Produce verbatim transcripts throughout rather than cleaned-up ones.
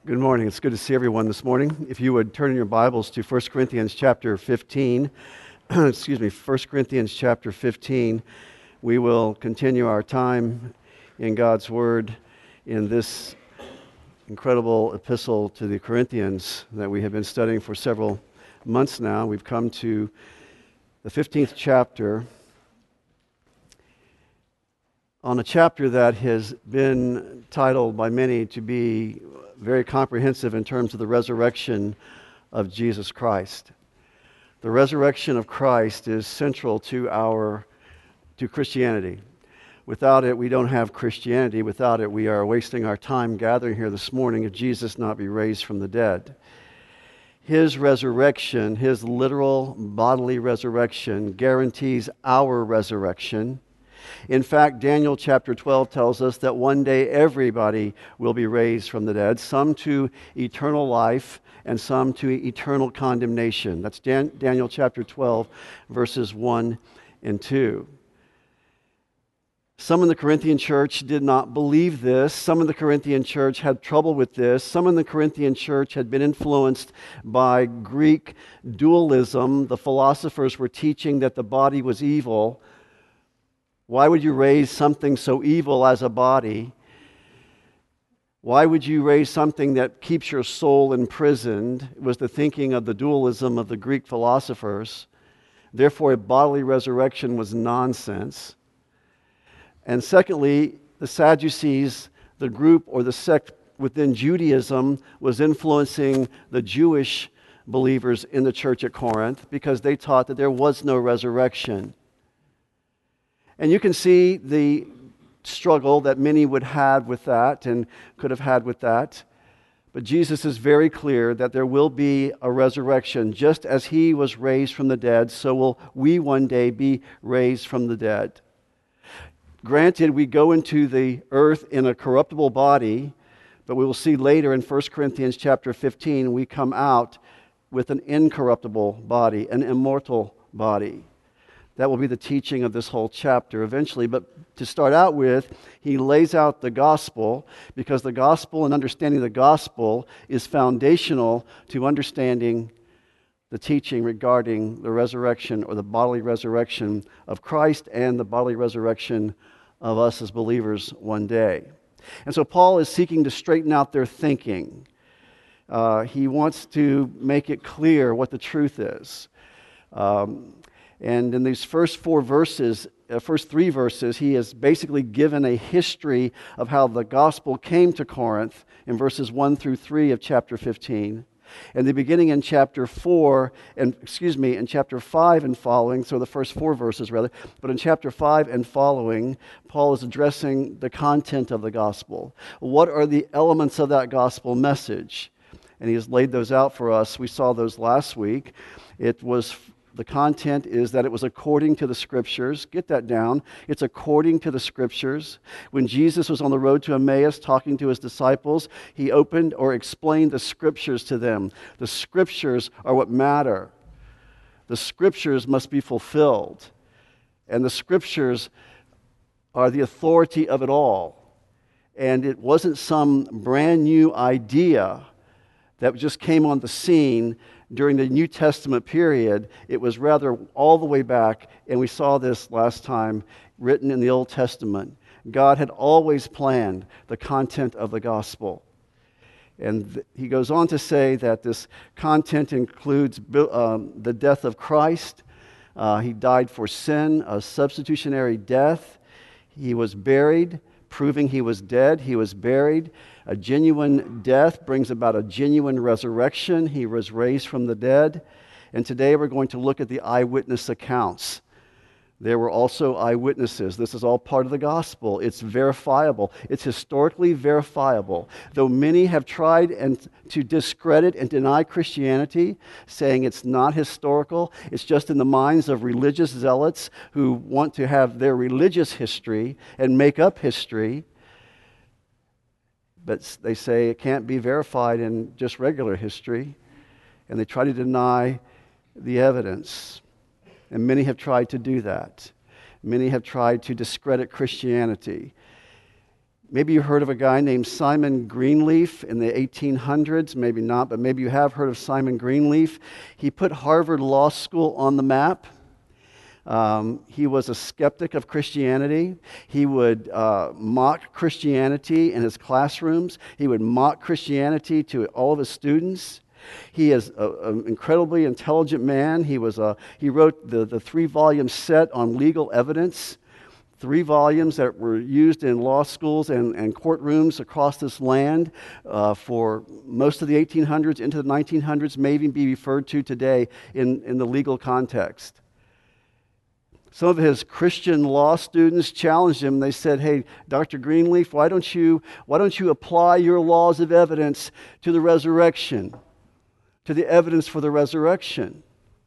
Good morning. It's good to see everyone this morning. If you would turn in your Bibles to First Corinthians chapter fifteen, excuse me, First Corinthians chapter fifteen, we will continue our time in God's Word in this incredible epistle to the Corinthians that we have been studying for several months now. We've come to the fifteenth chapter, on a chapter that has been titled by many to be very comprehensive in terms of the resurrection of Jesus Christ. The resurrection of Christ is central to our to Christianity. Without it, we don't have Christianity. Without it, we are wasting our time gathering here this morning if Jesus not be raised from the dead. His resurrection, his literal bodily resurrection, guarantees our resurrection. In fact, Daniel chapter twelve tells us that one day everybody will be raised from the dead, some to eternal life and some to eternal condemnation. That's Dan- Daniel chapter twelve, verses one and two. Some in the Corinthian church did not believe this. Some in the Corinthian church had trouble with this. Some in the Corinthian church had been influenced by Greek dualism. The philosophers were teaching that the body was evil. Why would you raise something so evil as a body? Why would you raise something that keeps your soul imprisoned? It was the thinking of the dualism of the Greek philosophers. Therefore, a bodily resurrection was nonsense. And secondly, the Sadducees, the group or the sect within Judaism, was influencing the Jewish believers in the church at Corinth because they taught that there was no resurrection. And you can see the struggle that many would have with that and could have had with that. But Jesus is very clear that there will be a resurrection. Just as he was raised from the dead, so will we one day be raised from the dead. Granted, we go into the earth in a corruptible body, but we will see later in First Corinthians chapter fifteen, we come out with an incorruptible body, an immortal body. That will be the teaching of this whole chapter eventually. But to start out with, he lays out the gospel because the gospel and understanding the gospel is foundational to understanding the teaching regarding the resurrection or the bodily resurrection of Christ and the bodily resurrection of us as believers one day. And so Paul is seeking to straighten out their thinking. Uh, he wants to make it clear what the truth is. Um, And in these first four verses, uh, first three verses, he has basically given a history of how the gospel came to Corinth in verses one through three of chapter fifteen. And the beginning in chapter four, and excuse me, in chapter five and following, so the first four verses rather, but in chapter five and following, Paul is addressing the content of the gospel. What are the elements of that gospel message? And he has laid those out for us. We saw those last week. It was The content is that it was according to the Scriptures. Get that down. It's according to the Scriptures. When Jesus was on the road to Emmaus talking to his disciples, he opened or explained the Scriptures to them. The Scriptures are what matter. The Scriptures must be fulfilled. And the Scriptures are the authority of it all. And it wasn't some brand new idea that just came on the scene during the New Testament period. It was rather all the way back, and we saw this last time, written in the Old Testament. God had always planned the content of the gospel. And th- he goes on to say that this content includes um, the death of Christ. Uh, he died for sin, a substitutionary death. He was buried, proving he was dead. He was buried. A genuine death brings about a genuine resurrection. He was raised from the dead. And today we're going to look at the eyewitness accounts. There were also eyewitnesses. This is all part of the gospel. It's verifiable. It's historically verifiable. Though many have tried and to discredit and deny Christianity, saying it's not historical, it's just in the minds of religious zealots who want to have their religious history and make up history. But they say it can't be verified in just regular history, and they try to deny the evidence. And many have tried to do that. Many have tried to discredit Christianity. Maybe you heard of a guy named Simon Greenleaf in the eighteen hundreds, maybe not, but maybe you have heard of Simon Greenleaf. He put Harvard Law School on the map. Um, he was a skeptic of Christianity. He would uh, mock Christianity in his classrooms. He would mock Christianity to all of his students. He is an incredibly intelligent man. He was a, he wrote the, the three-volume set on legal evidence, three volumes that were used in law schools and, and courtrooms across this land uh, for most of the eighteen hundreds into the nineteen hundreds, may even be referred to today in, in the legal context. Some of his Christian law students challenged him. They said, "Hey, Doctor Greenleaf, why don't you, why don't you apply your laws of evidence to the resurrection, to the evidence for the resurrection?"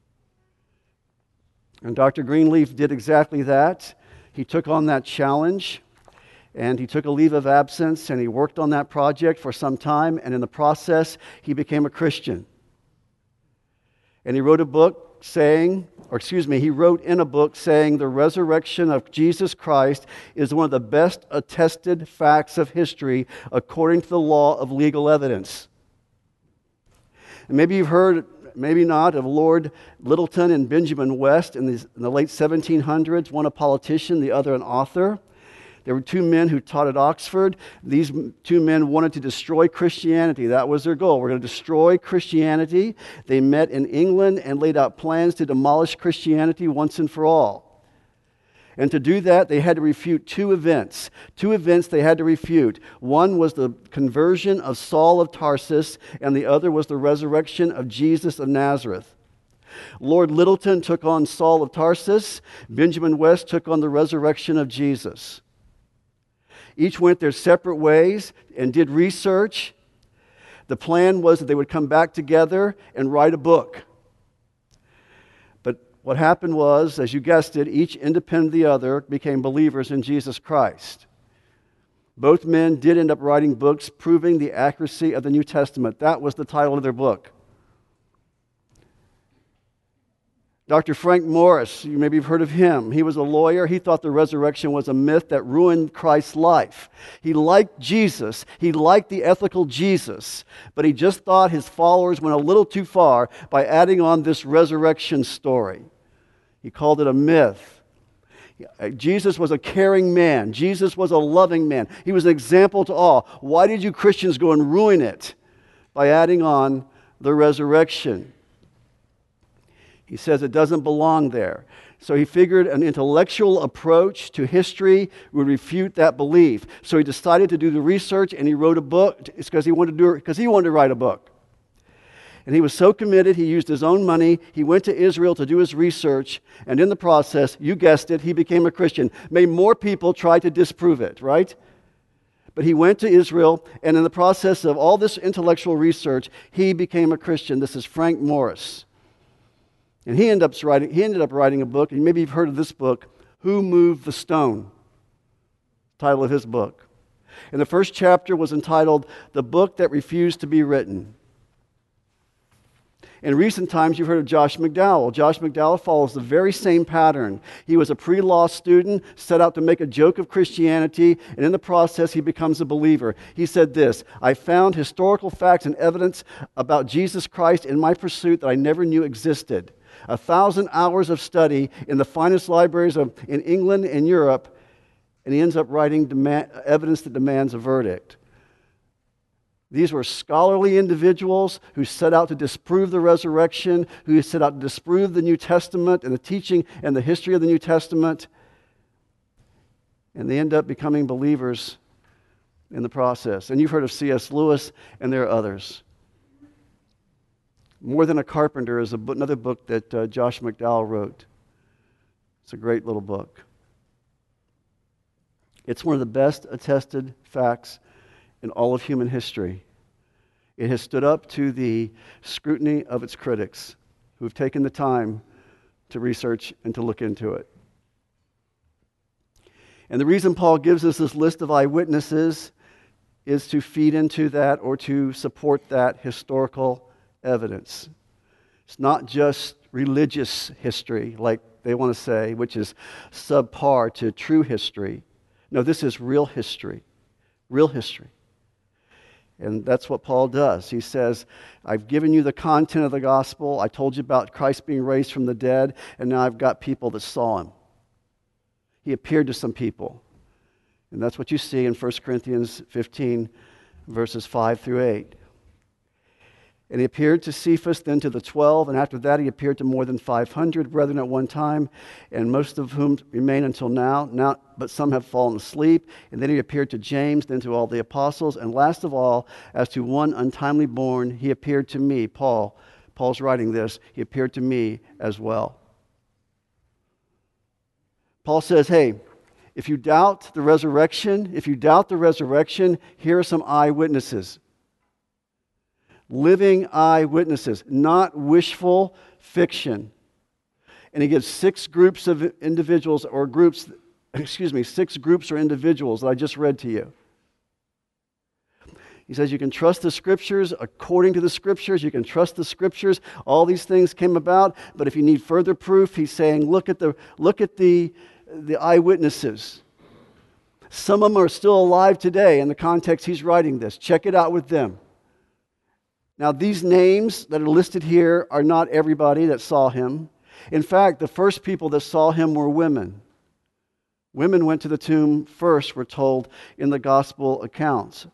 And Doctor Greenleaf did exactly that. He took on that challenge, and he took a leave of absence, and he worked on that project for some time, and in the process, he became a Christian. And he wrote a book saying, or excuse me, he wrote in a book saying the resurrection of Jesus Christ is one of the best attested facts of history according to the law of legal evidence. And maybe you've heard, maybe not, of Lord Lyttelton and Benjamin West in the, in the late seventeen hundreds, one a politician, the other an author. There were two men who taught at Oxford. These two men wanted to destroy Christianity. That was their goal. We're going to destroy Christianity. They met in England and laid out plans to demolish Christianity once and for all. And to do that, they had to refute two events. Two events they had to refute. One was the conversion of Saul of Tarsus, and the other was the resurrection of Jesus of Nazareth. Lord Lyttelton took on Saul of Tarsus. Benjamin West took on the resurrection of Jesus. Each went their separate ways and did research. The plan was that they would come back together and write a book. But what happened was, as you guessed it, each independent of the other became believers in Jesus Christ. Both men did end up writing books proving the accuracy of the New Testament. That was the title of their book. Doctor Frank Morris, you maybe have heard of him. He was a lawyer. He thought the resurrection was a myth that ruined Christ's life. He liked Jesus. He liked the ethical Jesus. But he just thought his followers went a little too far by adding on this resurrection story. He called it a myth. Jesus was a caring man. Jesus was a loving man. He was an example to all. Why did you Christians go and ruin it by adding on the resurrection? He says it doesn't belong there. So he figured an intellectual approach to history would refute that belief. So he decided to do the research, and he wrote a book. It's because he wanted to do it because he wanted to write a book. And he was so committed, he used his own money. He went to Israel to do his research, and in the process, you guessed it, he became a Christian. May more people try to disprove it, right? But he went to Israel, and in the process of all this intellectual research, he became a Christian. This is Frank Morris. And he ended up writing, he ended up writing a book, and maybe you've heard of this book, Who Moved the Stone? Title of his book. And the first chapter was entitled, The Book That Refused to Be Written. In recent times, you've heard of Josh McDowell. Josh McDowell follows the very same pattern. He was a pre-law student, set out to make a joke of Christianity, and in the process, he becomes a believer. He said this, I found historical facts and evidence about Jesus Christ in my pursuit that I never knew existed. A thousand hours of study in the finest libraries of, in England and Europe, and he ends up writing demand, evidence that demands a verdict. These were scholarly individuals who set out to disprove the resurrection, who set out to disprove the New Testament and the teaching and the history of the New Testament, and they end up becoming believers in the process. And you've heard of C S Lewis, and there are others. More Than a Carpenter is a book, another book that uh, Josh McDowell wrote. It's a great little book. It's one of the best attested facts in all of human history. It has stood up to the scrutiny of its critics who have taken the time to research and to look into it. And the reason Paul gives us this list of eyewitnesses is to feed into that or to support that historical evidence. It's not just religious history, like they want to say, which is subpar to true history. No, this is real history. real history. And that's what Paul does. He says, I've given you the content of the gospel. I told you about Christ being raised from the dead, and now I've got people that saw him. He appeared to some people. And that's what you see in First Corinthians fifteen, verses five through eight. And he appeared to Cephas, then to the twelve, and after that he appeared to more than five hundred brethren at one time, and most of whom remain until now, now, but some have fallen asleep. And then he appeared to James, then to all the apostles, and last of all, as to one untimely born, he appeared to me, Paul. Paul's writing this, he appeared to me as well. Paul says, hey, if you doubt the resurrection, if you doubt the resurrection, here are some eyewitnesses. Living eyewitnesses, not wishful fiction. And he gives six groups of individuals or groups, excuse me, six groups or individuals that I just read to you. He says you can trust the Scriptures according to the Scriptures. You can trust the Scriptures. All these things came about, but if you need further proof, he's saying look at the look at the, the eyewitnesses. Some of them are still alive today in the context he's writing this. Check it out with them. Now, these names that are listed here are not everybody that saw him. In fact, the first people that saw him were women. Women went to the tomb first, we're told in the gospel accounts.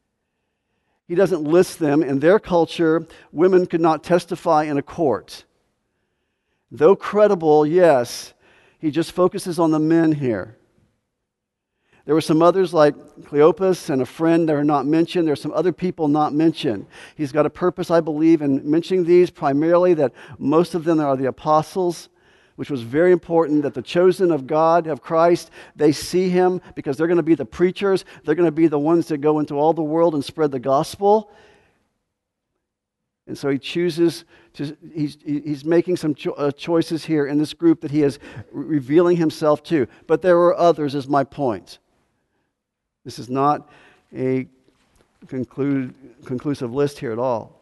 He doesn't list them. In their culture, women could not testify in a court. Though credible, yes, he just focuses on the men here. There were some others like Cleopas and a friend that are not mentioned. There are some other people not mentioned. He's got a purpose, I believe, in mentioning these, primarily that most of them are the apostles, which was very important, that the chosen of God, of Christ, they see him because they're going to be the preachers. They're going to be the ones that go into all the world and spread the gospel. And so he chooses to, he's, he's making some cho- uh, choices here in this group that he is revealing himself to. But there are others, is my point. This is not a conclude, conclusive list here at all.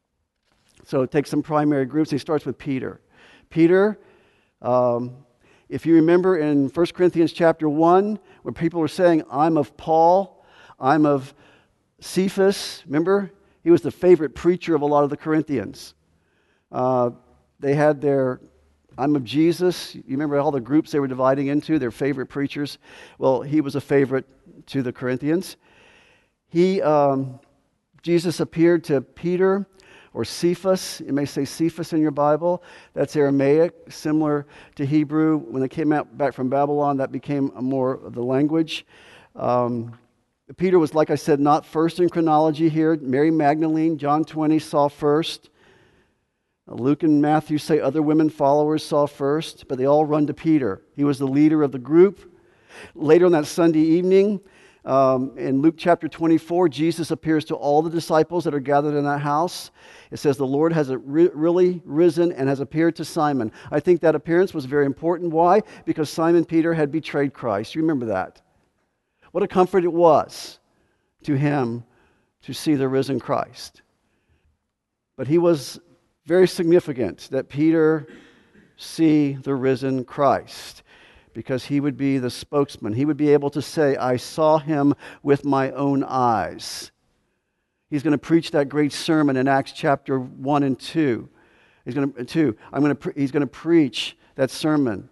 So it takes some primary groups. He starts with Peter. Peter, um, if you remember in First Corinthians chapter one, where people were saying, I'm of Paul, I'm of Cephas, remember? He was the favorite preacher of a lot of the Corinthians. Uh, they had their, I'm of Jesus. You remember all the groups they were dividing into, their favorite preachers? Well, he was a favorite to the Corinthians. He, um, Jesus appeared to Peter or Cephas. You may say Cephas in your Bible. That's Aramaic, similar to Hebrew. When they came out back from Babylon, that became more of the language. Um, Peter was, like I said, not first in chronology here. Mary Magdalene, John twenty, saw first. Luke and Matthew say other women followers saw first, but they all run to Peter. He was the leader of the group. Later on that Sunday evening, um, in Luke chapter twenty-four, Jesus appears to all the disciples that are gathered in that house. It says the Lord has re- really risen and has appeared to Simon. I think that appearance was very important. Why? Because Simon Peter had betrayed Christ. You remember that. What a comfort it was to him to see the risen Christ. But he was very significant that Peter see the risen Christ, because he would be the spokesman. He would be able to say, I saw him with my own eyes. He's going to preach that great sermon in Acts chapter one and two. He's going to, two. I'm going to, pre- he's going to preach that sermon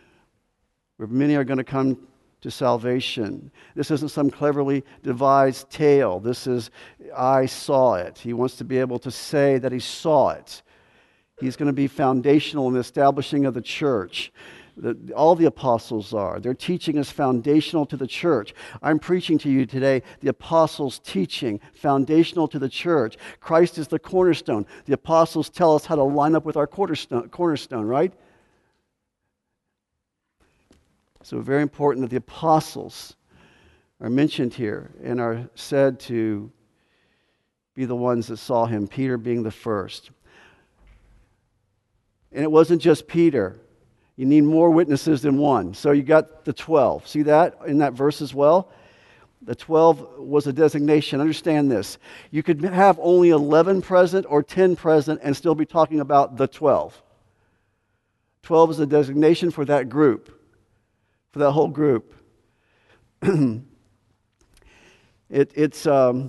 where many are going to come to salvation. This isn't some cleverly devised tale. This is, I saw it. He wants to be able to say that he saw it. He's going to be foundational in the establishing of the church. The, all the apostles are. Their teaching is foundational to the church. I'm preaching to you today the apostles' teaching, foundational to the church. Christ is the cornerstone. The apostles tell us how to line up with our cornerstone, cornerstone, right? So very important that the apostles are mentioned here and are said to be the ones that saw him, Peter being the first. And it wasn't just Peter. You need more witnesses than one. So you got the twelve. See that in that verse as well? The twelve was a designation. Understand this. You could have only eleven present or ten present and still be talking about the twelve. twelve is a designation for that group, for that whole group. It, it's um,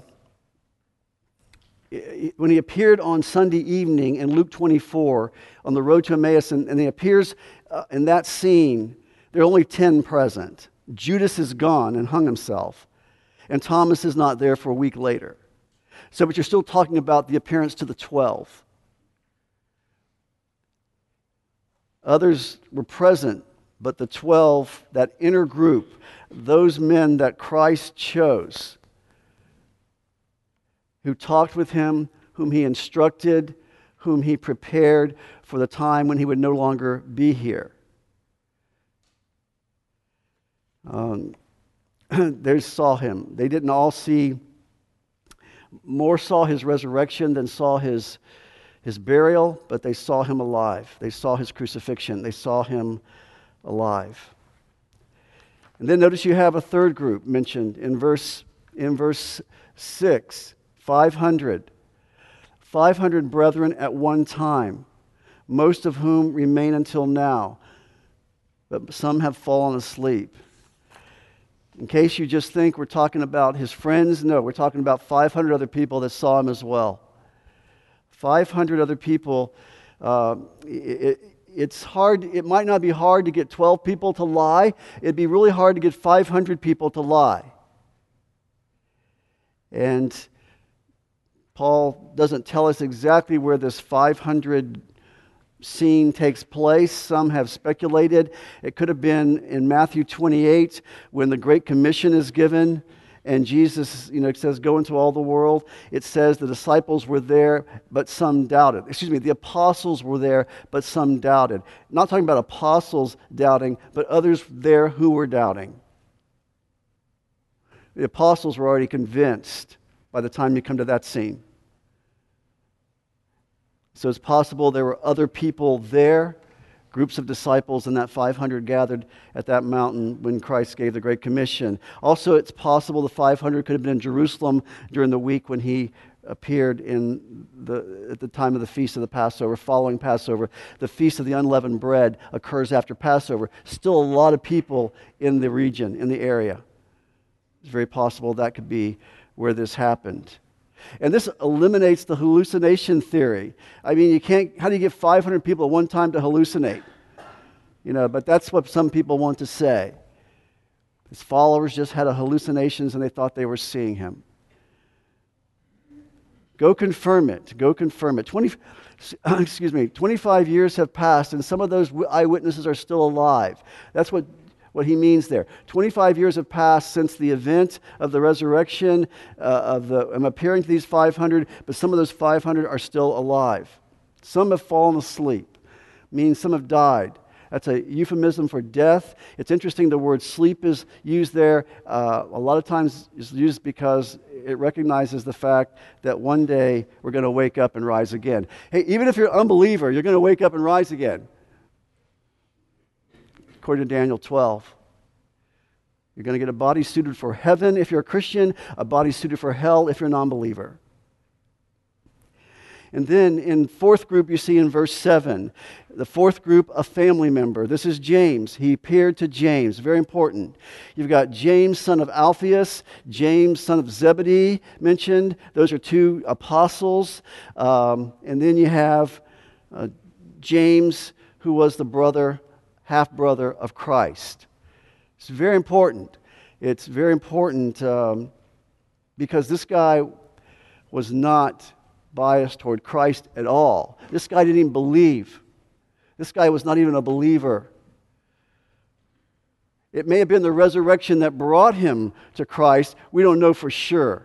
it, when he appeared on Sunday evening in Luke twenty-four on the road to Emmaus, and, and he appears uh, in that scene, there are only ten present. Judas is gone and hung himself, and Thomas is not there for a week later. So, but you're still talking about the appearance to the twelve. Others were present, but the twelve, that inner group, those men that Christ chose, who talked with him, whom he instructed, whom he prepared for the time when he would no longer be here. Um, they saw him. They didn't all see, more saw his resurrection than saw his, his burial, but they saw him alive. They saw his crucifixion. They saw him alive. And then notice you have a third group mentioned in verse, in verse six, five hundred. five hundred brethren at one time, most of whom remain until now, but some have fallen asleep. In case you just think we're talking about his friends, no, we're talking about five hundred other people that saw him as well. five hundred other people. Uh, it, it's hard, it might not be hard to get twelve people to lie. It'd be really hard to get five hundred people to lie. And Paul doesn't tell us exactly where this five hundred scene takes place. Some have speculated it could have been in Matthew twenty-eight when the Great Commission is given and Jesus, you know, says, go into all the world. It says the disciples were there, but some doubted. Excuse me, the apostles were there, but some doubted. Not talking about apostles doubting, but others there who were doubting. The apostles were already convinced by the time you come to that scene. So it's possible there were other people there, groups of disciples, and that five hundred gathered at that mountain when Christ gave the Great Commission. Also, it's possible the five hundred could have been in Jerusalem during the week when he appeared in the, at the time of the Feast of the Passover, following Passover. The Feast of the Unleavened Bread occurs after Passover. Still a lot of people in the region, in the area. It's very possible that could be where this happened. And this eliminates the hallucination theory. I mean, you can't, how do you get five hundred people at one time to hallucinate? You know, but that's what some people want to say. His followers just had a hallucinations and they thought they were seeing him. Go confirm it. Go confirm it. twenty, excuse me, twenty-five years have passed and some of those eyewitnesses are still alive. That's what What he means there. twenty-five years have passed since the event of the resurrection uh, of the. I'm appearing to these five hundred, but some of those five hundred are still alive. Some have fallen asleep, means some have died. That's a euphemism for death. It's interesting the word sleep is used there. Uh, a lot of times it's used because it recognizes the fact that one day we're going to wake up and rise again. Hey, even if you're an unbeliever, you're going to wake up and rise again. According to Daniel twelve. You're going to get a body suited for heaven if you're a Christian, a body suited for hell if you're a non-believer. And then in fourth group, you see in verse seven, the fourth group, a family member. This is James. He appeared to James. Very important. You've got James, son of Alphaeus, James, son of Zebedee mentioned. Those are two apostles. Um, and then you have uh, James, who was the brother half-brother of Christ. It's very important. It's very important um, because this guy was not biased toward Christ at all. This guy didn't even believe. This guy was not even a believer. It may have been the resurrection that brought him to Christ. We don't know for sure.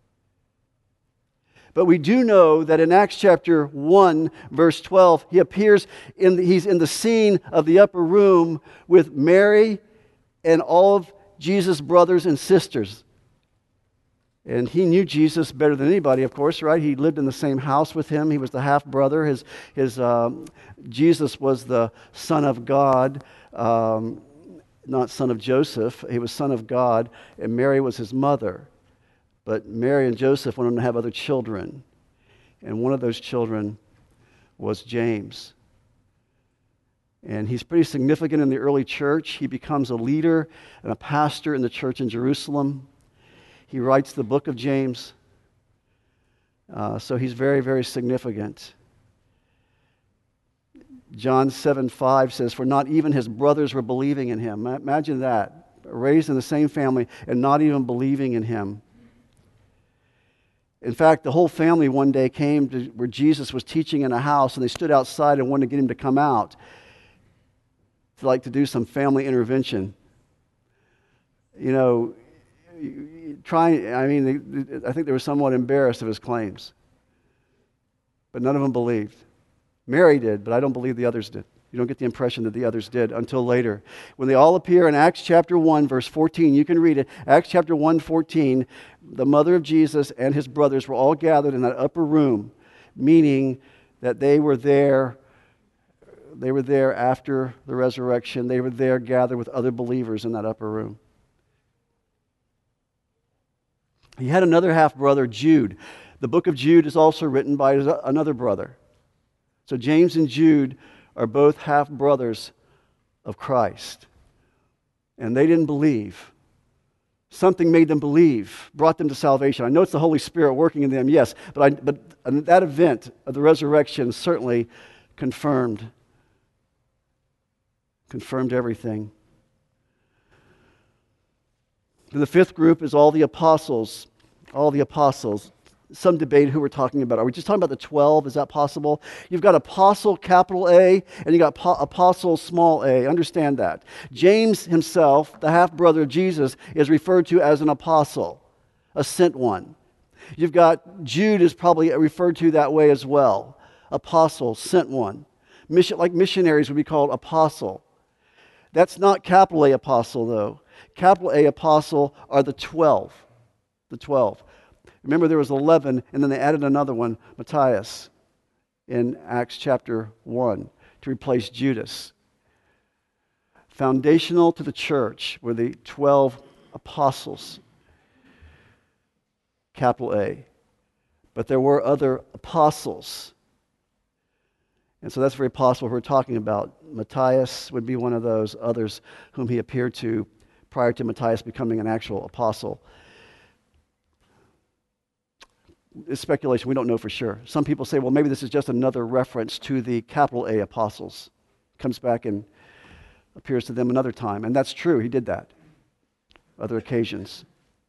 But we do know that in Acts chapter one, verse twelve, he appears, in the, he's in the scene of the upper room with Mary and all of Jesus' brothers and sisters. And he knew Jesus better than anybody, of course, right? He lived in the same house with him. He was the half-brother. His, his, um, Jesus was the son of God, um, not son of Joseph. He was son of God, and Mary was his mother. But Mary and Joseph went on to have other children. And one of those children was James. And he's pretty significant in the early church. He becomes a leader and a pastor in the church in Jerusalem. He writes the book of James. Uh, so he's very, very significant. John seven five says, "For not even his brothers were believing in him." Imagine that. Raised in the same family and not even believing in him. In fact, the whole family one day came to where Jesus was teaching in a house, and they stood outside and wanted to get him to come out to like to do some family intervention. You know, trying, I mean, I think they were somewhat embarrassed of his claims. But none of them believed. Mary did, but I don't believe the others did. You don't get the impression that the others did until later. When they all appear in Acts chapter one, verse fourteen, you can read it. Acts chapter one, fourteen, the mother of Jesus and his brothers were all gathered in that upper room, meaning that they were there, they were there after the resurrection. They were there gathered with other believers in that upper room. He had another half-brother, Jude. The book of Jude is also written by his, another brother. So James and Jude are both half-brothers of Christ. And they didn't believe. Something made them believe, brought them to salvation. I know it's the Holy Spirit working in them, yes, but, I, but that event of the resurrection certainly confirmed, confirmed everything. The fifth group is all the apostles, all the apostles. Some debate who we're talking about. Are we just talking about the twelve? Is that possible? You've got apostle, capital A, and you got po- apostle, small a. Understand that. James himself, the half-brother of Jesus, is referred to as an apostle, a sent one. You've got Jude is probably referred to that way as well. Apostle, sent one. Mission, like missionaries would be called apostle. That's not capital A apostle, though. Capital A apostle are the twelve. The twelve. Remember, there was eleven, and then they added another one, Matthias, in Acts chapter one, to replace Judas. Foundational to the church were the twelve apostles, capital A. But there were other apostles. And so that's very possible we're talking about. Matthias would be one of those others whom he appeared to prior to Matthias becoming an actual apostle. It's speculation. We don't know for sure. Some people say, well, maybe this is just another reference to the capital A apostles. Comes back and appears to them another time. And that's true. He did that. Other occasions.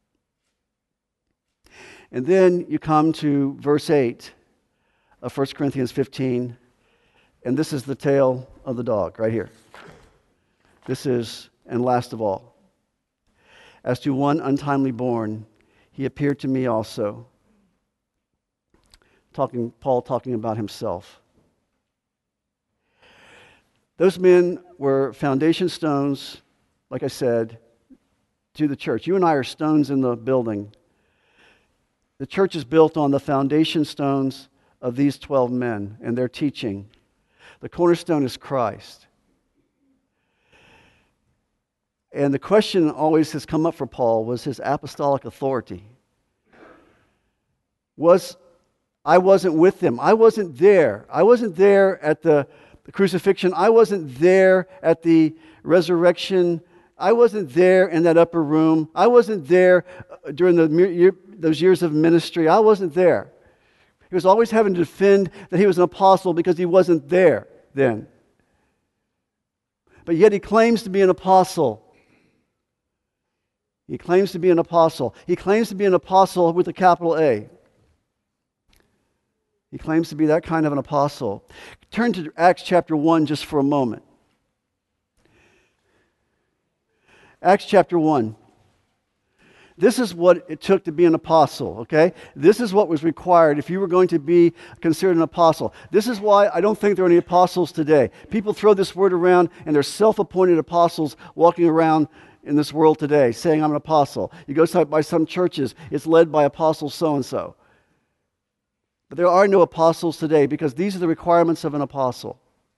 And then you come to verse eight of First Corinthians fifteen. And this is the tail of the dog right here. This is, and last of all, as to one untimely born, he appeared to me also. Talking, Paul talking about himself. Those men were foundation stones, like I said, to the church. You and I are stones in the building. The church is built on the foundation stones of these twelve men and their teaching. The cornerstone is Christ. And the question always has come up for Paul was his apostolic authority. Was I wasn't with them. I wasn't there. I wasn't there at the, the crucifixion. I wasn't there at the resurrection. I wasn't there in that upper room. I wasn't there during the year, those years of ministry. I wasn't there. He was always having to defend that he was an apostle because he wasn't there then. But yet he claims to be an apostle. He claims to be an apostle. He claims to be an apostle with a capital A. He claims to be that kind of an apostle. Turn to Acts chapter one just for a moment. Acts chapter one. This is what it took to be an apostle, okay? This is what was required if you were going to be considered an apostle. This is why I don't think there are any apostles today. People throw this word around, and they're self-appointed apostles walking around in this world today saying, I'm an apostle. You go by some churches, it's led by apostle so-and-so. But there are no apostles today because these are the requirements of an apostle.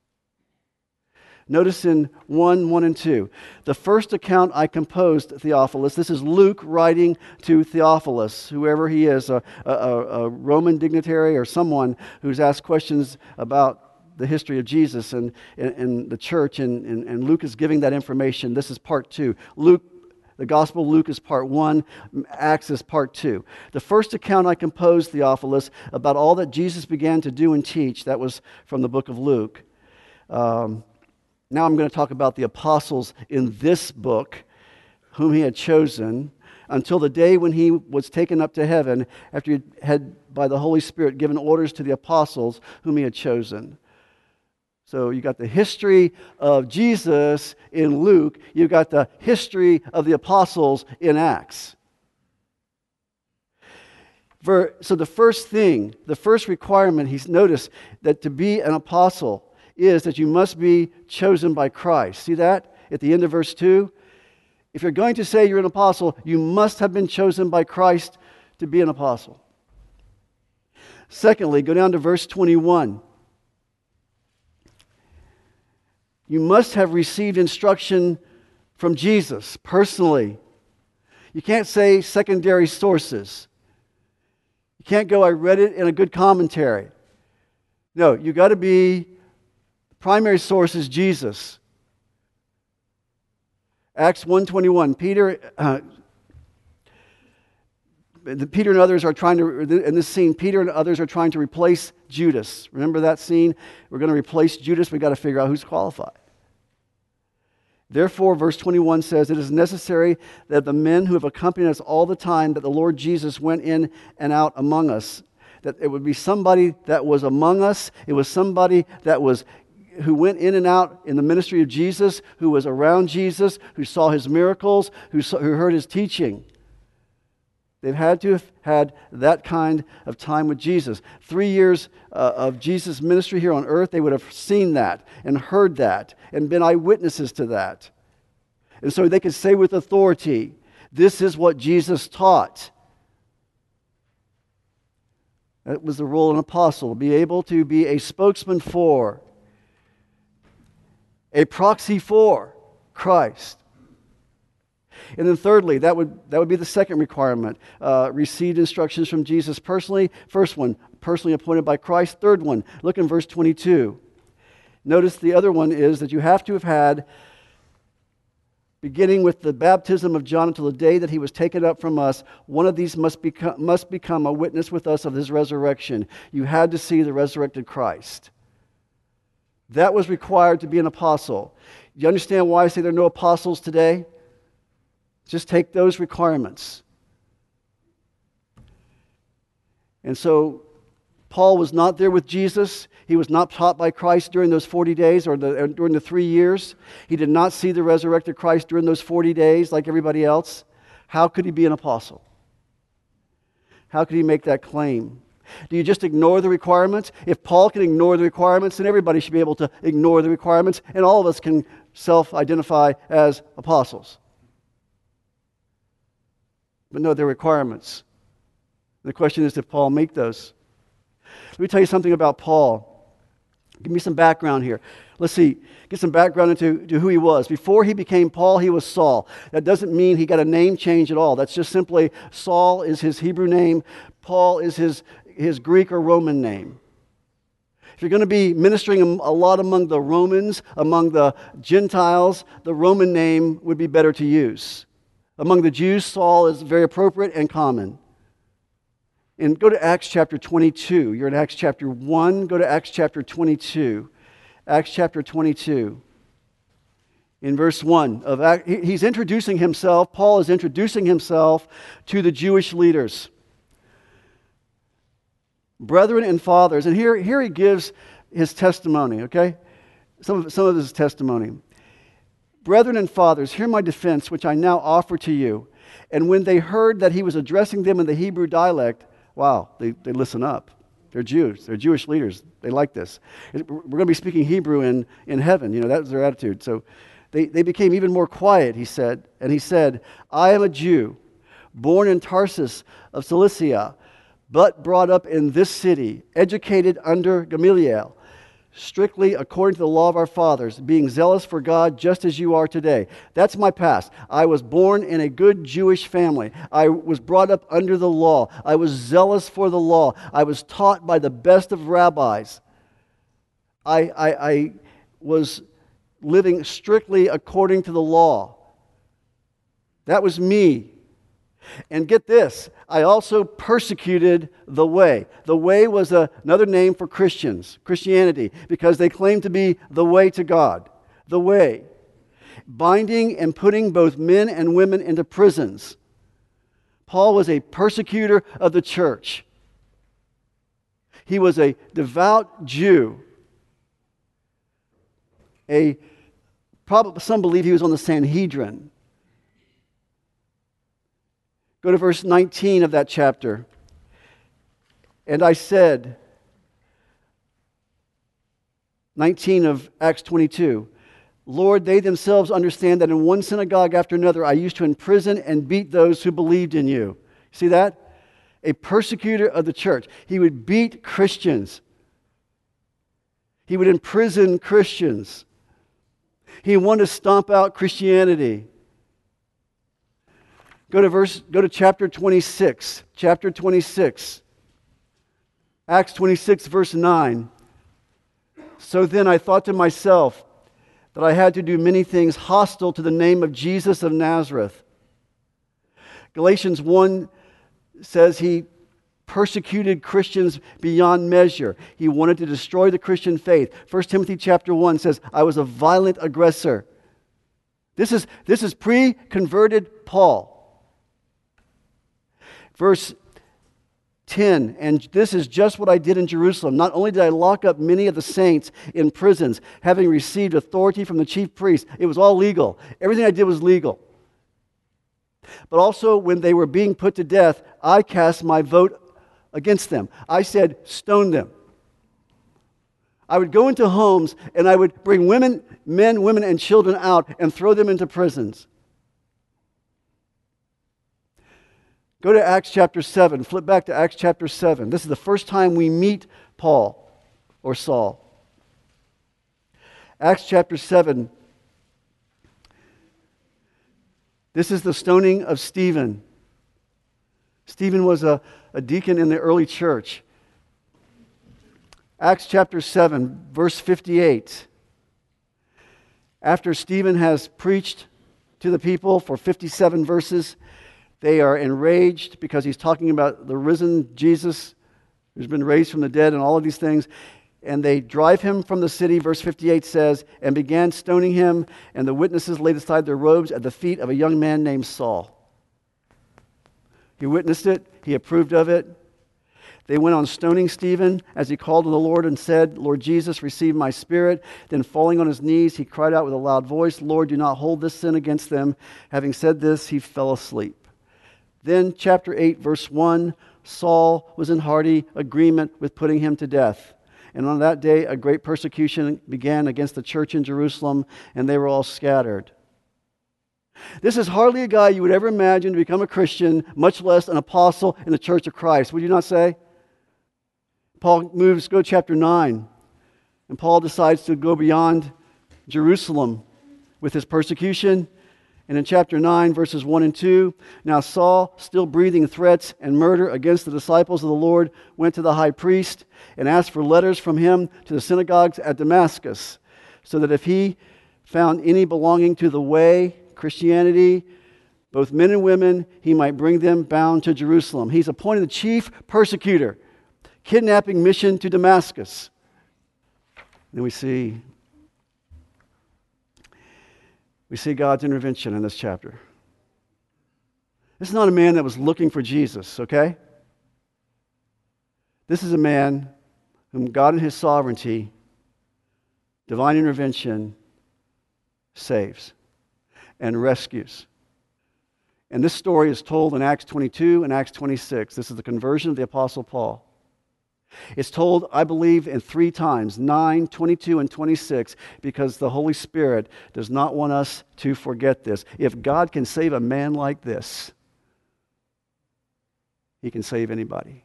Notice in one, one and two. The first account I composed, Theophilus, this is Luke writing to Theophilus, whoever he is, a, a, a Roman dignitary or someone who's asked questions about the history of Jesus and, and, and the church, and, and, and Luke is giving that information. This is part two. Luke The Gospel of Luke is part one, Acts is part two. The first account I composed, Theophilus, about all that Jesus began to do and teach, that was from the book of Luke. Um, now I'm going to talk about the apostles in this book, whom he had chosen, until the day when he was taken up to heaven, after he had, by the Holy Spirit, given orders to the apostles whom he had chosen. So you got the history of Jesus in Luke. You got the history of the apostles in Acts. For, so the first thing, the first requirement, he's noticed that to be an apostle is that you must be chosen by Christ. See that at the end of verse two? If you're going to say you're an apostle, you must have been chosen by Christ to be an apostle. Secondly, go down to verse twenty-one. You must have received instruction from Jesus personally. You can't say secondary sources. You can't go, I read it in a good commentary. No, you got to be, primary source is Jesus. Acts one twenty-one, Peter, uh, Peter and others are trying to, in this scene, Peter and others are trying to replace Judas. Remember that scene? We're going to replace Judas. We've got to figure out who's qualified. Therefore, verse twenty-one says, it is necessary that the men who have accompanied us all the time that the Lord Jesus went in and out among us, that it would be somebody that was among us. It was somebody that was who went in and out in the ministry of Jesus, who was around Jesus, who saw his miracles, who, saw, who heard his teaching. They've had to have had that kind of time with Jesus. Three years uh, of Jesus' ministry here on earth, they would have seen that and heard that and been eyewitnesses to that. And so they could say with authority, this is what Jesus taught. That was the role of an apostle, be able to be a spokesman for, a proxy for Christ. And then thirdly, that would that would be the second requirement. Uh, received instructions from Jesus personally. First one, personally appointed by Christ. Third one, look in verse twenty-two. Notice the other one is that you have to have had, beginning with the baptism of John until the day that he was taken up from us, one of these must become, must become a witness with us of his resurrection. You had to see the resurrected Christ. That was required to be an apostle. You understand why I say there are no apostles today? Just take those requirements. And so Paul was not there with Jesus. He was not taught by Christ during those forty days or, the, or during the three years. He did not see the resurrected Christ during those forty days like everybody else. How could he be an apostle? How could he make that claim? Do you just ignore the requirements? If Paul can ignore the requirements, then everybody should be able to ignore the requirements, and all of us can self-identify as apostles. But no, they're requirements. The question is, did Paul make those? Let me tell you something about Paul. Give me some background here. Let's see, get some background into to who he was. Before he became Paul, he was Saul. That doesn't mean he got a name change at all. That's just simply Saul is his Hebrew name. Paul is his, his Greek or Roman name. If you're going to be ministering a lot among the Romans, among the Gentiles, the Roman name would be better to use. Among the Jews, Saul is very appropriate and common. And go to Acts chapter twenty-two. You're in Acts chapter one. Go to Acts chapter twenty-two. Acts chapter twenty-two. In verse one, of Act, he's introducing himself. Paul is introducing himself to the Jewish leaders. Brethren and fathers. And here, here he gives his testimony, okay? Some of, some of his testimony. Brethren and fathers, hear my defense, which I now offer to you. And when they heard that he was addressing them in the Hebrew dialect, wow, they, they listen up. They're Jews. They're Jewish leaders. They like this. We're going to be speaking Hebrew in, in heaven. You know, that was their attitude. So they, they became even more quiet, he said. And he said, I am a Jew, born in Tarsus of Cilicia, but brought up in this city, educated under Gamaliel, strictly according to the law of our fathers, being zealous for God just as you are today. That's my past. I was born in a good Jewish family. I was brought up under the law. I was zealous for the law. I was taught by the best of rabbis. I, I, I was living strictly according to the law. That was me. And get this, I also persecuted the way. The way was a, another name for Christians, Christianity, because they claimed to be the way to God. The way. Binding and putting both men and women into prisons. Paul was a persecutor of the church. He was a devout Jew. A, probably, some believe he was on the Sanhedrin. Go to verse nineteen of that chapter. And I said, nineteen of Acts twenty-two, Lord, they themselves understand that in one synagogue after another I used to imprison and beat those who believed in you. See that? A persecutor of the church. He would beat Christians. He would imprison Christians. He wanted to stomp out Christianity. Go to verse, go to chapter twenty-six. Chapter twenty-six. Acts twenty-six, verse nine. So then I thought to myself that I had to do many things hostile to the name of Jesus of Nazareth. Galatians one says he persecuted Christians beyond measure. He wanted to destroy the Christian faith. First Timothy chapter one says, I was a violent aggressor. This is, this is pre-converted Paul. Verse ten, and this is just what I did in Jerusalem. Not only did I lock up many of the saints in prisons, having received authority from the chief priests. It was all legal. Everything I did was legal. But also when they were being put to death, I cast my vote against them. I said, stone them. I would go into homes and I would bring women, men, women, and children out and throw them into prisons. Go to Acts chapter seven. Flip back to Acts chapter seven. This is the first time we meet Paul or Saul. Acts chapter seven. This is the stoning of Stephen. Stephen was a, a deacon in the early church. Acts chapter seven, verse fifty-eight. After Stephen has preached to the people for fifty-seven verses, they are enraged because he's talking about the risen Jesus who's been raised from the dead and all of these things. And they drive him from the city, verse fifty-eight says, and began stoning him, and the witnesses laid aside their robes at the feet of a young man named Saul. He witnessed it. He approved of it. They went on stoning Stephen as he called on the Lord and said, Lord Jesus, receive my spirit. Then falling on his knees, he cried out with a loud voice, Lord, do not hold this sin against them. Having said this, he fell asleep. Then chapter eight, verse one, Saul was in hearty agreement with putting him to death. And on that day, a great persecution began against the church in Jerusalem, and they were all scattered. This is hardly a guy you would ever imagine to become a Christian, much less an apostle in the church of Christ. Would you not say? Paul moves, go to chapter nine, and Paul decides to go beyond Jerusalem with his persecution. And in chapter nine, verses one and two, now Saul, still breathing threats and murder against the disciples of the Lord, went to the high priest and asked for letters from him to the synagogues at Damascus, so that if he found any belonging to the way, Christianity, both men and women, he might bring them bound to Jerusalem. He's appointed the chief persecutor, kidnapping mission to Damascus. Then we see We see God's intervention in this chapter. This is not a man that was looking for Jesus, okay? This is a man whom God in his sovereignty, divine intervention, saves and rescues. And this story is told in Acts twenty-two and Acts twenty-six. This is the conversion of the Apostle Paul. It's told, I believe, in three times, nine, twenty-two, and twenty-six, because the Holy Spirit does not want us to forget this. If God can save a man like this, he can save anybody.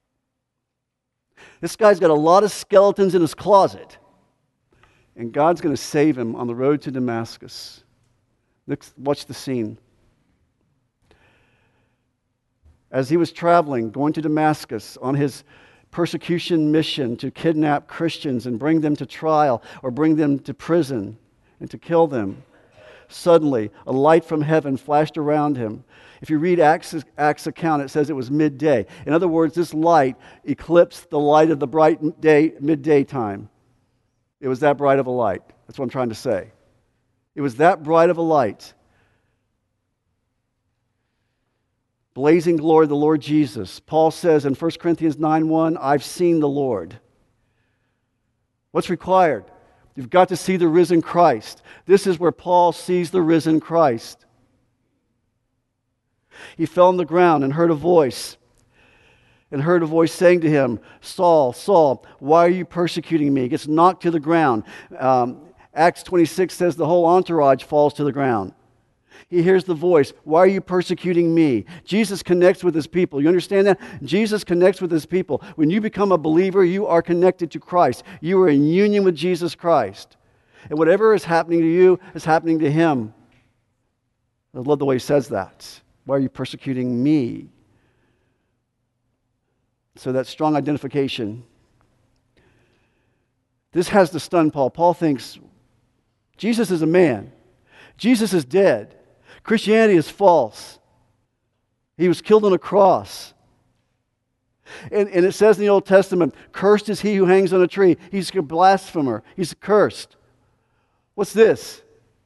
This guy's got a lot of skeletons in his closet, and God's going to save him on the road to Damascus. Let's watch the scene. As he was traveling, going to Damascus on his persecution mission to kidnap Christians and bring them to trial or bring them to prison and to kill them, Suddenly, a light from heaven flashed around him. If you read Acts, Acts account, it says it was midday. In other words, this light eclipsed the light of the bright day, midday time. It was that bright of a light. That's what I'm trying to say. It was that bright of a light. Blazing glory of the Lord Jesus. Paul says in First Corinthians nine one, I've seen the Lord. What's required? You've got to see the risen Christ. This is where Paul sees the risen Christ. He fell on the ground and heard a voice, and heard a voice saying to him, Saul, Saul, why are you persecuting me? He gets knocked to the ground. Um, Acts twenty-six says the whole entourage falls to the ground. He hears the voice, why are you persecuting me? Jesus connects with his people. You understand that? Jesus connects with his people. When you become a believer, you are connected to Christ. You are in union with Jesus Christ. And whatever is happening to you is happening to him. I love the way he says that. Why are you persecuting me? So that strong identification. This has to stun Paul. Paul thinks, Jesus is a man. Jesus is dead. Christianity is false. He was killed on a cross. And, and it says in the Old Testament, cursed is he who hangs on a tree. He's a blasphemer. He's cursed. What's this?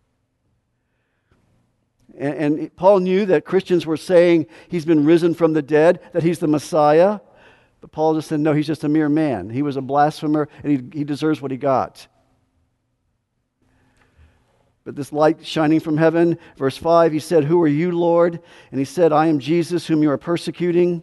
And, and Paul knew that Christians were saying he's been risen from the dead, that he's the Messiah. But Paul just said, no, he's just a mere man. He was a blasphemer, and he, he deserves what he got. But this light shining from heaven, verse five, he said, who are you, Lord? And he said, I am Jesus whom you are persecuting.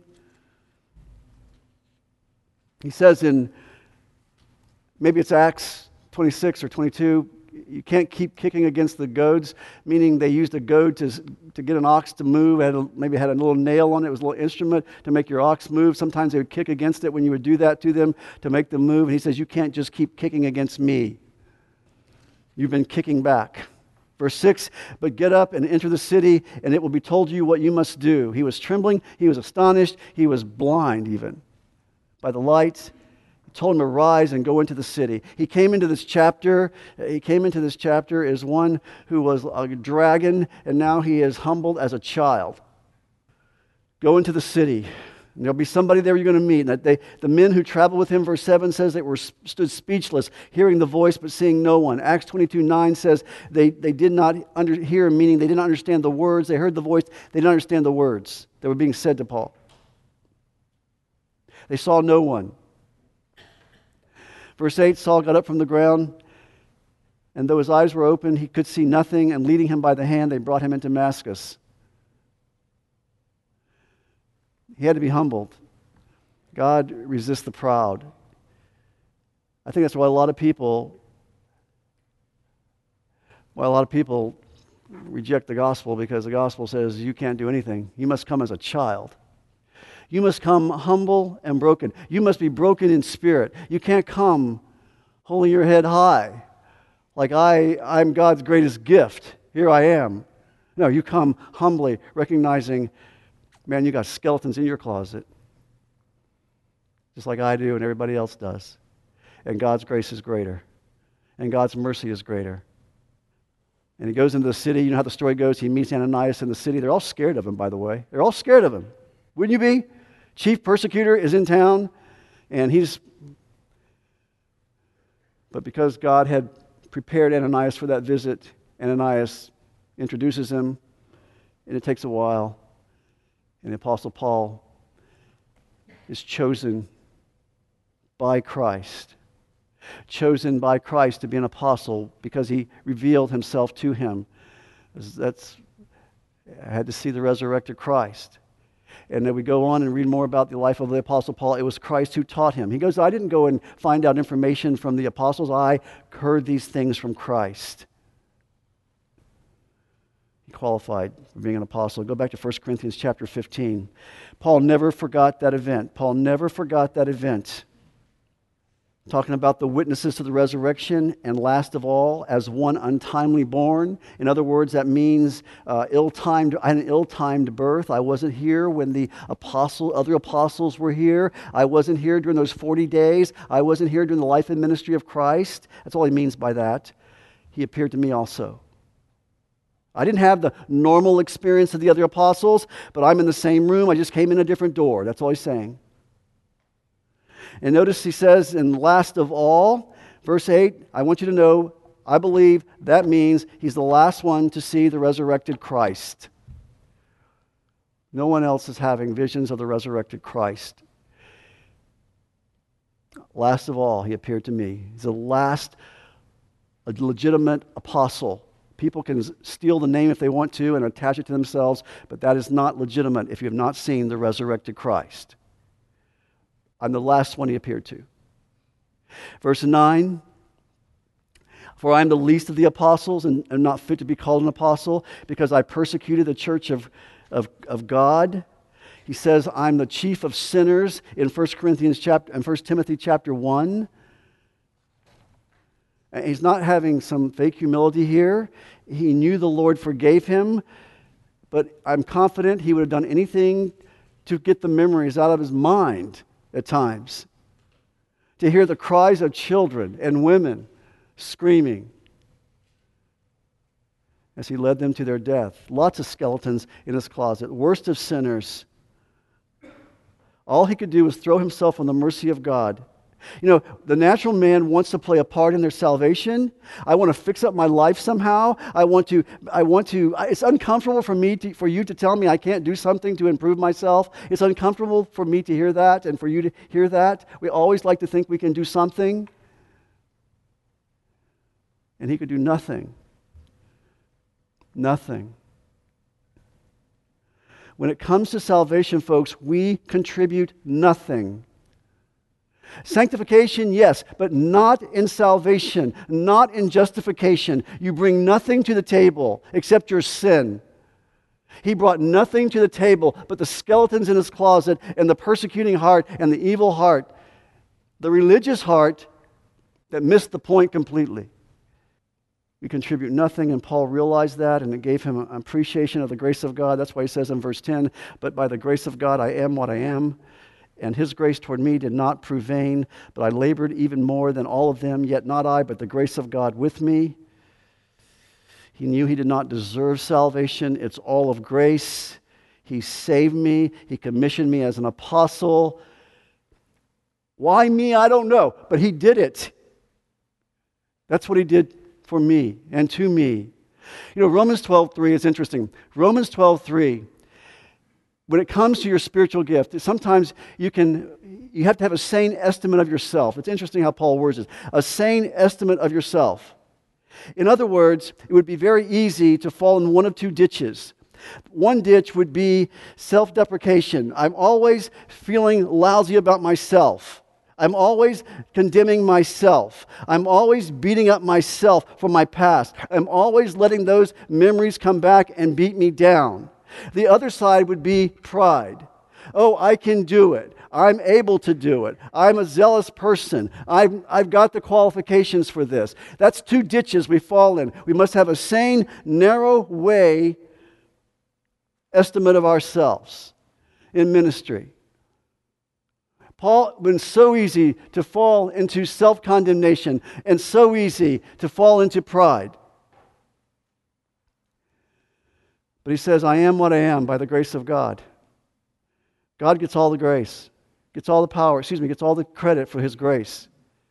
He says in, maybe it's Acts twenty-six or twenty-two, you can't keep kicking against the goads, meaning they used a goad to, to get an ox to move. It had a, maybe had a little nail on it. It was a little instrument to make your ox move. Sometimes they would kick against it when you would do that to them to make them move. And he says, you can't just keep kicking against me. You've been kicking back. Verse six, but get up and enter the city, and it will be told you what you must do. He was trembling. He was astonished. He was blind even by the light. He told him to rise and go into the city. He came into this chapter. He came into this chapter as one who was a dragon, and now he is humbled as a child. Go into the city. And there'll be somebody there you're going to meet. And that they, the men who traveled with him, verse seven says they were stood speechless, hearing the voice but seeing no one. Acts twenty-two nine says they, they did not under, hear, meaning they didn't understand the words. They heard the voice. They didn't understand the words that were being said to Paul. They saw no one. Verse eight, Saul got up from the ground, and though his eyes were open, he could see nothing, and leading him by the hand, they brought him into Damascus. He had to be humbled. God resists the proud. I think that's why a lot of people, why a lot of people reject the gospel, because the gospel says you can't do anything. You must come as a child. You must come humble and broken. You must be broken in spirit. You can't come holding your head high like I, I'm God's greatest gift. Here I am. No, you come humbly, recognizing, man, you got skeletons in your closet, just like I do and everybody else does. And God's grace is greater. And God's mercy is greater. And he goes into the city. You know how the story goes. He meets Ananias in the city. They're all scared of him, by the way. They're all scared of him. Wouldn't you be? Chief persecutor is in town, and he's... But because God had prepared Ananias for that visit, Ananias introduces him, and it takes a while. And the Apostle Paul is chosen by Christ. Chosen by Christ to be an apostle because he revealed himself to him. That's, I had to see the resurrected Christ. And then we go on and read more about the life of the Apostle Paul. It was Christ who taught him. He goes, I didn't go and find out information from the apostles. I heard these things from Christ. He qualified for being an apostle. Go back to First Corinthians chapter fifteen. Paul never forgot that event. Paul never forgot that event. Talking about the witnesses to the resurrection, and last of all, as one untimely born. In other words, that means uh, ill-timed. I had an ill-timed birth. I wasn't here when the apostle, other apostles were here. I wasn't here during those forty days. I wasn't here during the life and ministry of Christ. That's all he means by that. He appeared to me also. I didn't have the normal experience of the other apostles, but I'm in the same room. I just came in a different door. That's all he's saying. And notice he says, and last of all, verse eight, I want you to know, I believe that means he's the last one to see the resurrected Christ. No one else is having visions of the resurrected Christ. Last of all, he appeared to me. He's the last a legitimate apostle. People can steal the name if they want to and attach it to themselves, but that is not legitimate if you have not seen the resurrected Christ. I'm the last one he appeared to. Verse nine, for I am the least of the apostles and am not fit to be called an apostle because I persecuted the church of, of, of God. He says, I'm the chief of sinners in First Corinthians chapter and First Timothy chapter one. And he's not having some fake humility here. He knew the Lord forgave him, but I'm confident he would have done anything to get the memories out of his mind at times. To hear the cries of children and women screaming as he led them to their death. Lots of skeletons in his closet. Worst of sinners. All he could do was throw himself on the mercy of God. You know, the natural man wants to play a part in their salvation. I want to fix up my life somehow. I want to, I want to, it's uncomfortable for me to, for you to tell me I can't do something to improve myself. It's uncomfortable for me to hear that and for you to hear that. We always like to think we can do something. And he could do nothing. Nothing. When it comes to salvation, folks, we contribute nothing. Sanctification, yes, but not in salvation, not in justification. You bring nothing to the table except your sin. He brought nothing to the table but the skeletons in his closet and the persecuting heart and the evil heart, the religious heart that missed the point completely. We contribute nothing, and Paul realized that, and it gave him an appreciation of the grace of God. That's why he says in verse ten, but by the grace of God I am what I am. And his grace toward me did not prove vain, but I labored even more than all of them, yet not I, but the grace of God with me. He knew he did not deserve salvation. It's all of grace. He saved me. He commissioned me as an apostle. Why me? I don't know, but he did it. That's what he did for me and to me. You know, Romans twelve three is interesting. Romans twelve three. When it comes to your spiritual gift, sometimes you can, you have to have a sane estimate of yourself. It's interesting how Paul words it. A sane estimate of yourself. In other words, it would be very easy to fall in one of two ditches. One ditch would be self-deprecation. I'm always feeling lousy about myself. I'm always condemning myself. I'm always beating up myself for my past. I'm always letting those memories come back and beat me down. The other side would be pride. Oh, I can do it. I'm able to do it. I'm a zealous person. I've, I've got the qualifications for this. That's two ditches we fall in. We must have a sane, narrow way estimate of ourselves in ministry. Paul, when it's so easy to fall into self-condemnation and so easy to fall into pride. But he says, I am what I am by the grace of God. God gets all the grace, gets all the power, excuse me, gets all the credit for his grace.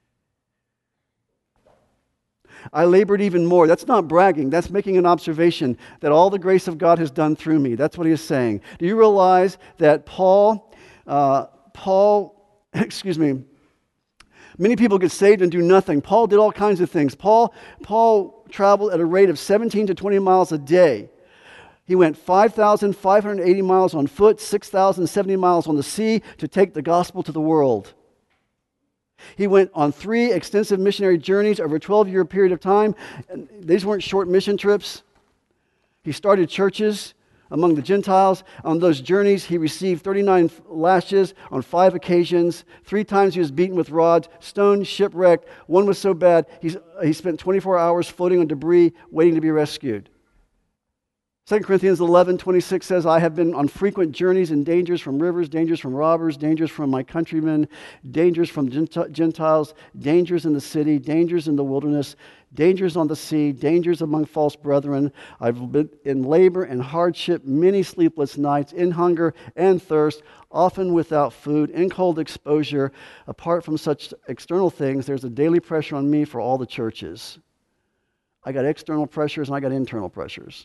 I labored even more. That's not bragging. That's making an observation that all the grace of God has done through me. That's what he is saying. Do you realize that Paul, uh, Paul, excuse me, many people get saved and do nothing. Paul did all kinds of things. Paul, Paul traveled at a rate of seventeen to twenty miles a day. He went five thousand five hundred eighty miles on foot, six thousand seventy miles on the sea to take the gospel to the world. He went on three extensive missionary journeys over a twelve-year period of time. And these weren't short mission trips. He started churches among the Gentiles. On those journeys, he received thirty-nine lashes on five occasions. Three times he was beaten with rods, stoned, shipwrecked. One was so bad, he, he spent twenty-four hours floating on debris, waiting to be rescued. Second Corinthians eleven twenty-six says, I have been on frequent journeys and dangers from rivers, dangers from robbers, dangers from my countrymen, dangers from Gentiles, dangers in the city, dangers in the wilderness, dangers on the sea, dangers among false brethren. I've been in labor and hardship, many sleepless nights, in hunger and thirst, often without food, in cold exposure. Apart from such external things, there's a daily pressure on me for all the churches. I got external pressures and I got internal pressures.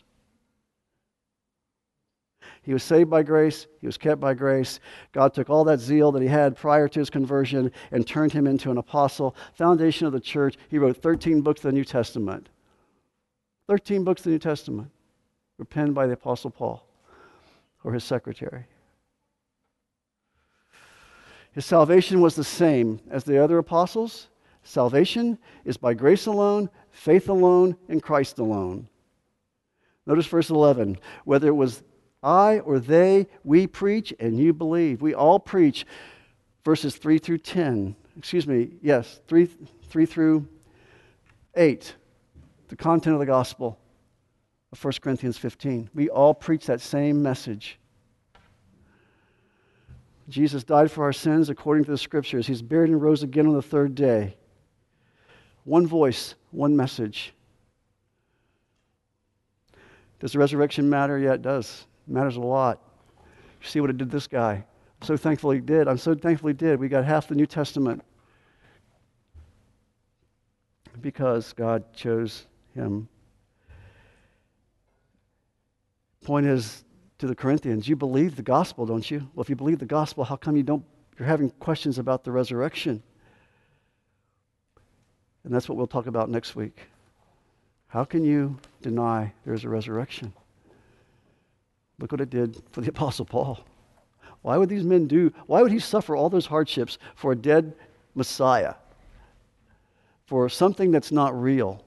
He was saved by grace. He was kept by grace. God took all that zeal that he had prior to his conversion and turned him into an apostle, foundation of the church. He wrote thirteen books of the New Testament. thirteen books of the New Testament were penned by the Apostle Paul or his secretary. His salvation was the same as the other apostles. Salvation is by grace alone, faith alone, in Christ alone. Notice verse eleven. Whether it was I or they, we preach and you believe. We all preach verses three through ten. Excuse me, yes, three, three through eight. The content of the gospel of First Corinthians fifteen. We all preach that same message. Jesus died for our sins according to the Scriptures. He's buried and rose again on the third day. One voice, one message. Does the resurrection matter? Yeah, it does. It matters a lot. You see what it did this guy. I'm so thankful he did. I'm so thankful he did. We got half the New Testament because God chose him. Point is to the Corinthians, you believe the gospel, don't you? Well, if you believe the gospel, how come you don't, you're having questions about the resurrection? And that's what we'll talk about next week. How can you deny there's a resurrection? Look what it did for the Apostle Paul. Why would these men do, why would he suffer all those hardships for a dead Messiah? For something that's not real?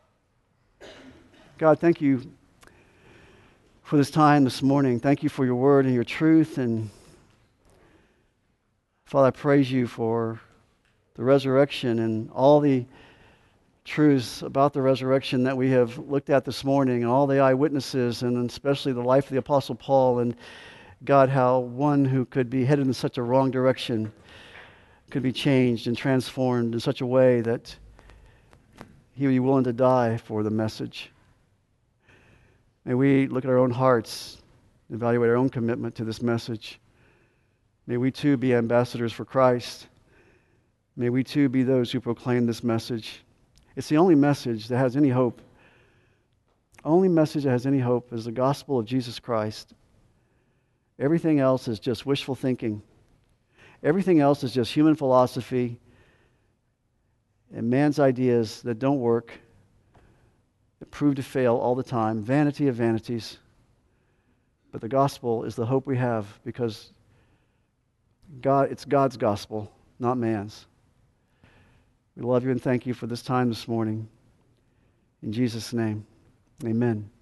God, thank you for this time this morning. Thank you for your word and your truth. And Father, I praise you for the resurrection and all the truths about the resurrection that we have looked at this morning, and all the eyewitnesses, and especially the life of the Apostle Paul. And God, how one who could be headed in such a wrong direction could be changed and transformed in such a way that he would be willing to die for the message. May we look at our own hearts, evaluate our own commitment to this message. May we too be ambassadors for Christ. May we too be those who proclaim this message. It's the only message that has any hope. Only message that has any hope is the gospel of Jesus Christ. Everything else is just wishful thinking. Everything else is just human philosophy and man's ideas that don't work, that prove to fail all the time. Vanity of vanities. But the gospel is the hope we have because God, it's God's gospel, not man's. We love you and thank you for this time this morning. In Jesus' name, amen.